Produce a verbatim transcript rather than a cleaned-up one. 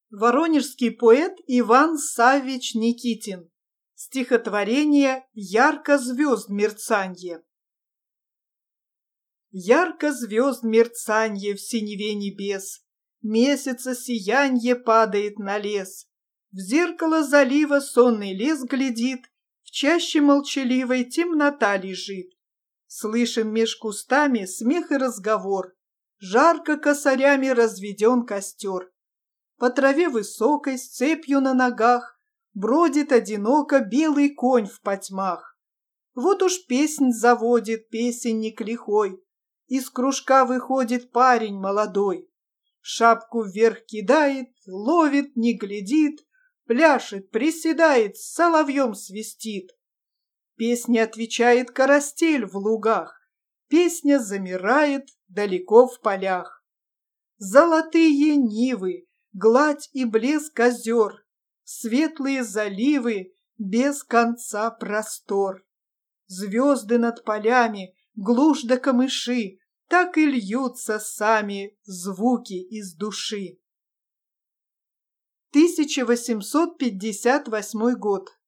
Воронежский поэт Иван Саввич Никитин. Стихотворение «Ярко звезд мерцанье». Ярко звезд мерцанье в синеве небес, месяца сиянье падает на лес. В зеркало залива сонный лес глядит, в чаще молчаливой темнота лежит. Слышим меж кустами смех и разговор, жарко косарями разведен костер. По траве высокой, с цепью на ногах, бродит одиноко белый конь в потьмах. Вот уж песнь заводит песенник лихой, из кружка выходит парень молодой. Шапку вверх кидает, ловит, не глядит, пляшет, приседает, с соловьем свистит. Песня отвечает карастель в лугах, песня замирает далеко в полях. Золотые нивы, гладь и блеск озер, светлые заливы, без конца простор. Звезды над полями, глушь да камыши, так и льются сами звуки из души. тысяча восемьсот пятьдесят восьмой год.